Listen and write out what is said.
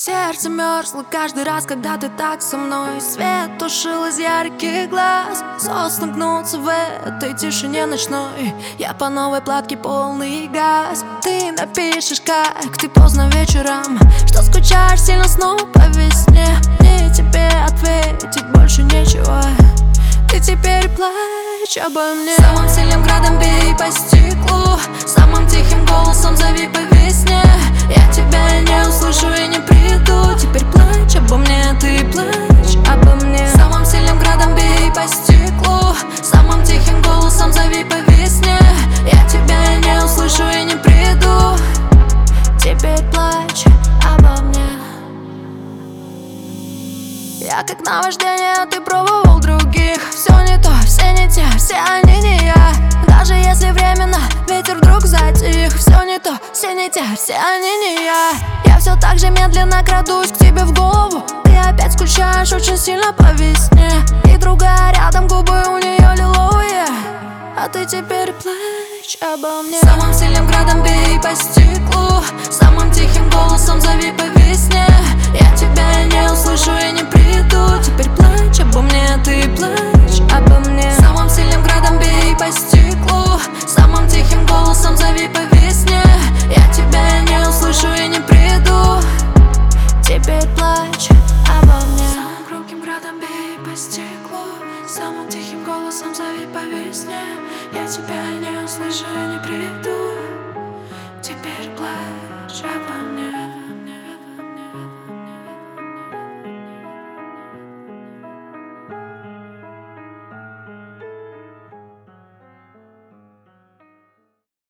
Сердце мерзло каждый раз, когда ты так со мной. Свет тушил из ярких глаз. Сосны гнутся в этой тишине ночной. Я по новой платке полный газ. Ты напишешь, как ты поздно вечером, что скучаешь сильно снова по весне. Мне тебе ответить больше нечего. Ты теперь плачь обо мне. Самым сильным градом бей по стеклу, самым тихим голосом зови по весне. Я тебя не услышу и не приду. Теперь плачь обо мне, ты плачь обо мне. Самым сильным градом бей по стеклу, самым тихим голосом зови по весне. Я тебя не услышу и не приду. Теперь плачь обо мне. Я как наваждение, а ты пробовал других. Все не то, все не те, все они не я. Даже если временно ветер вдруг затих. Все не то, все не те, все они не я. Я все так же медленно крадусь к тебе в голову. Ты опять скучаешь очень сильно по весне. И другая рядом, губы у нее лиловые. А ты теперь плачь обо мне. Самым сильным градом бей по стеклу, самым тихим голосом зови по весне. Я тебя не услышу и не приду. Теперь плачь обо мне, ты плачь обо мне. Самым сильным градом бей по стеклу, самым тихим голосом зови по весне. Я тебя не услышу и не приду. Теперь плачь обо мне. Самым громким градом бей по стеклу, самым тихим голосом зови по весне. Я тебя не услышу и не приду. Теперь плачь обо мне.